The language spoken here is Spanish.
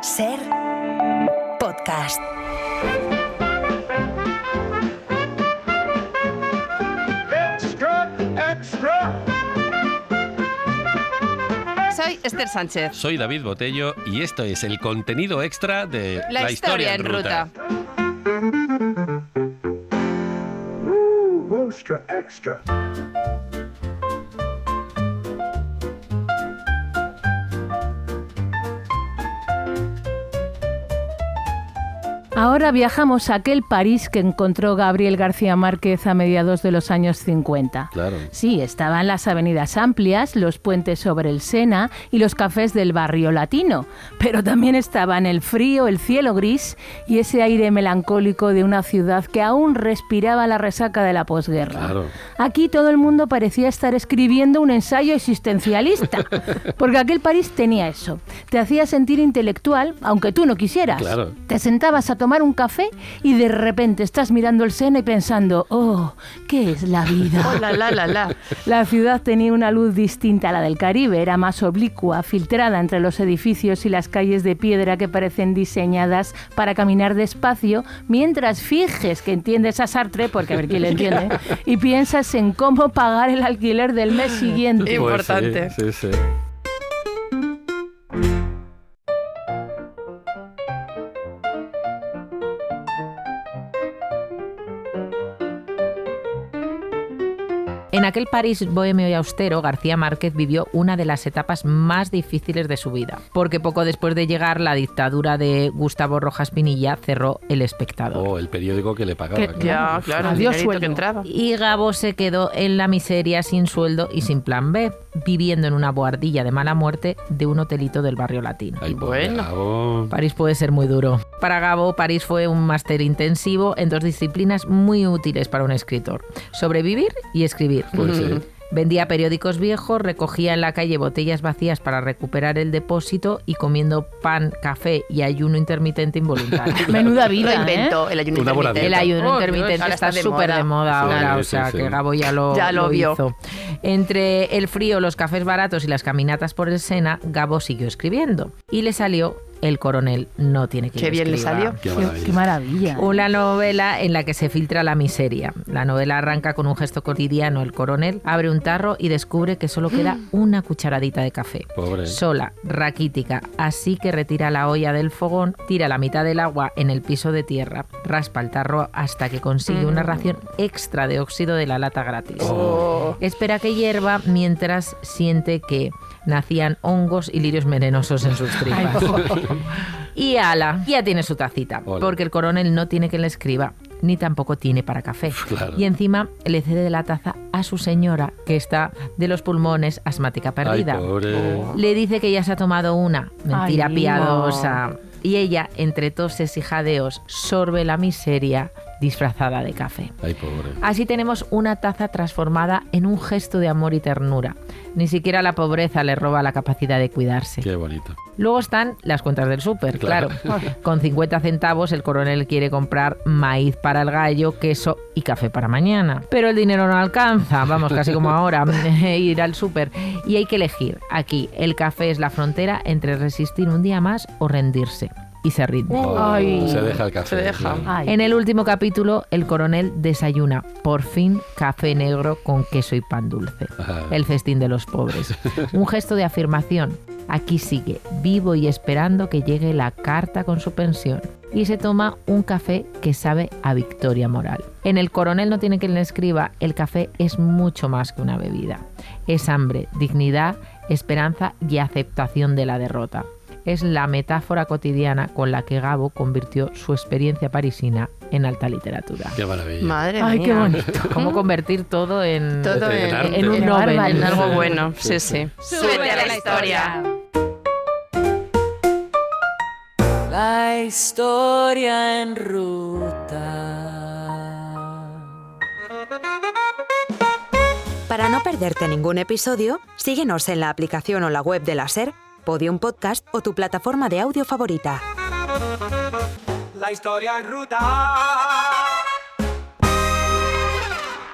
SER Podcast. Extra, extra. Soy Esther Sánchez. Soy David Botello y esto es el contenido extra de La historia en ruta. Extra, extra. Ahora viajamos a aquel París que encontró Gabriel García Márquez a mediados de los años 50. Claro. Sí, estaban las avenidas amplias, los puentes sobre el Sena y los cafés del barrio latino, pero también estaban el frío, el cielo gris y ese aire melancólico de una ciudad que aún respiraba la resaca de la posguerra. Claro. Aquí todo el mundo parecía estar escribiendo un ensayo existencialista, porque aquel París tenía eso. Te hacía sentir intelectual, aunque tú no quisieras. Claro. Te sentabas a tomar un café y de repente estás mirando el Sena y pensando, oh, ¿qué es la vida? Oh, la. La ciudad tenía una luz distinta a la del Caribe, era más oblicua, filtrada entre los edificios y las calles de piedra que parecen diseñadas para caminar despacio, mientras fijes que entiendes a Sartre, porque a ver quién le entiende, y piensas en cómo pagar el alquiler del mes siguiente. Importante. Pues sí. En aquel París bohemio y austero, García Márquez vivió una de las etapas más difíciles de su vida, porque poco después de llegar la dictadura de Gustavo Rojas Pinilla cerró El Espectador. Oh, el periódico que le pagaba. Ya, claro, el Adiós dinerito sueldo. que entraba. Y Gabo se quedó en la miseria, sin sueldo y sin plan B, viviendo en una bohardilla de mala muerte de un hotelito del barrio latino. Ay, pobre Bueno. Gabo. París puede ser muy duro. Para Gabo, París fue un máster intensivo en dos disciplinas muy útiles para un escritor: sobrevivir y escribir. Pues sí. Vendía periódicos viejos, recogía en la calle botellas vacías para recuperar el depósito y comiendo pan, café y ayuno intermitente involuntario. Menuda Lo vida, inventó el ayuno Una buena intermitente. El ayuno Oh, intermitente Dios, ahora está de súper de moda Sí, ahora, sí, o sea sí. que Gabo ya lo vio. hizo. Entre el frío, los cafés baratos y las caminatas por el Sena, Gabo siguió escribiendo y le salió El coronel no tiene que Qué bien le escriba. salió. Qué Qué maravilla. maravilla. Una novela en la que se filtra la miseria. La novela arranca con un gesto cotidiano. El coronel abre un tarro y descubre que solo queda una cucharadita de café. Pobre. Sola, raquítica, así que retira la olla del fogón, tira la mitad del agua en el piso de tierra, raspa el tarro hasta que consigue una ración extra de óxido de la lata gratis. Oh. Espera que hierva mientras siente que nacían hongos y lirios venenosos en sus tripas. Y ala, ya tiene su tacita, Hola. porque el coronel no tiene quien le escriba, ni tampoco tiene para café. Claro. Y encima le cede la taza a su señora, que está de los pulmones, asmática perdida. Ay, pobre. Le dice que ya se ha tomado una, mentira Ay, piadosa. Y ella, entre toses y jadeos, sorbe la miseria disfrazada de café. Ay, pobre. Así tenemos una taza transformada en un gesto de amor y ternura. Ni siquiera la pobreza le roba la capacidad de cuidarse. Qué bonito. Luego están las cuentas del súper, claro. Claro. Con 50 centavos el coronel quiere comprar maíz para el gallo, queso y café para mañana. Pero el dinero no alcanza, vamos, casi como ahora, ir al súper. Y hay que elegir. Aquí el café es la frontera entre resistir un día más o rendirse. Y se rinde. Oh, Ay. se deja el café. Se deja. claro. Ay. En el último capítulo, el coronel desayuna, por fin, café negro con queso y pan dulce. Ajá. El festín de los pobres. Un gesto de afirmación. Aquí sigue, vivo y esperando que llegue la carta con su pensión. Y se toma un café que sabe a victoria moral. En El coronel no tiene quien le escriba, el café es mucho más que una bebida. Es hambre, dignidad, esperanza y aceptación de la derrota. Es la metáfora cotidiana con la que Gabo convirtió su experiencia parisina en alta literatura. Qué maravilla. Madre Ay, mía. qué bonito. ¿Cómo convertir todo en Todo En arte. en un En Nobel? bárbaro. En algo Sí. bueno. Sí, Sí, sí. sí. Súbete a la historia. La historia en ruta. Para no perderte ningún episodio, síguenos en la aplicación o la web de la SER, Podium Podcast o tu plataforma de audio favorita. La historia en ruta.